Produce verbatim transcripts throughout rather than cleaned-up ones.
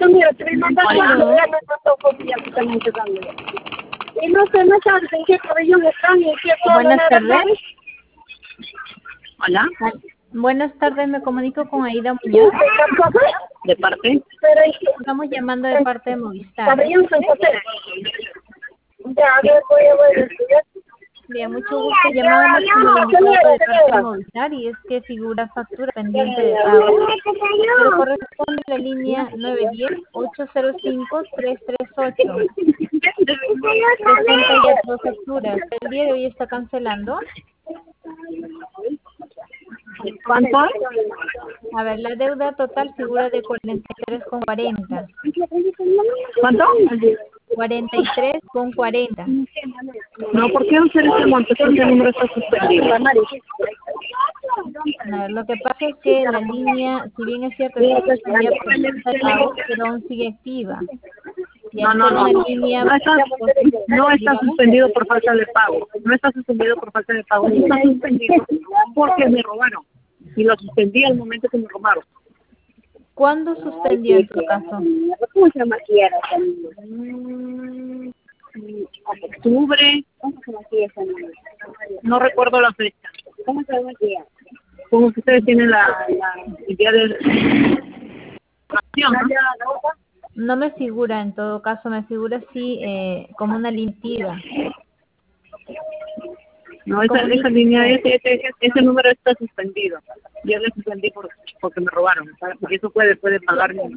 mira, te voy a mandar Hola. la ya me mandó copia que también te dan. Y no sé, no sabes en qué pabellón están y en qué zona Buenas nada tardes. más. Hola, Al- Buenas tardes, me comunico con Aida Muñoz. ¿de parte? Pero es que Estamos llamando de parte de Movistar. pabellón San José. Ya, a ver, voy a ver. Bien, mucho gusto. Llamábamos como indicado de parte de Movistar y es que figura factura pendiente de pago. Pero corresponde a la línea nueve uno cero, ocho cero cinco, tres tres ocho. Presenta ya dos facturas. El día de hoy está cancelando. ¿Cuánto? A ver, la deuda total figura de cuarenta y tres con cuarenta. ¿Cuánto? cuarenta y tres con cuarenta. No, ¿por qué hacer ese monto? Porque el número está suspendido. A ver, lo que pasa es que la línea, si bien es cierto, está suspendida por falta de pago, pero aún sigue activa. Y No, al no, ser no. una línea, No está, no está suspendido por falta de pago. No está suspendido por falta de pago. Está suspendido porque me robaron. Y lo suspendí al momento que me robaron. ¿cuándo suspendió en tu caso? ¿Cómo se llama quiera? Mm, Octubre, no recuerdo la fecha. ¿Cómo se llama quiera? Como que ustedes tienen la, la idea de acción, ¿no? No me figura, en todo caso, me figura así eh, como una limpia. No, esa, esa línea, ese, ese, ese número está suspendido. Yo le suspendí por, porque me robaron. Y eso puede, puede pagar mi...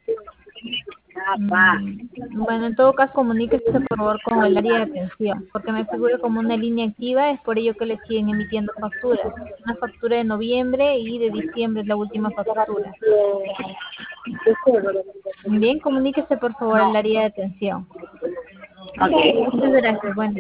Mm, Bueno, en todo caso, comuníquese por favor con el área de atención, porque me figura como una línea activa, es por ello que le siguen emitiendo facturas. Una factura de noviembre y de diciembre es la última factura. Bien, comuníquese por favor al área de atención. Ok. Muchas gracias, buen día.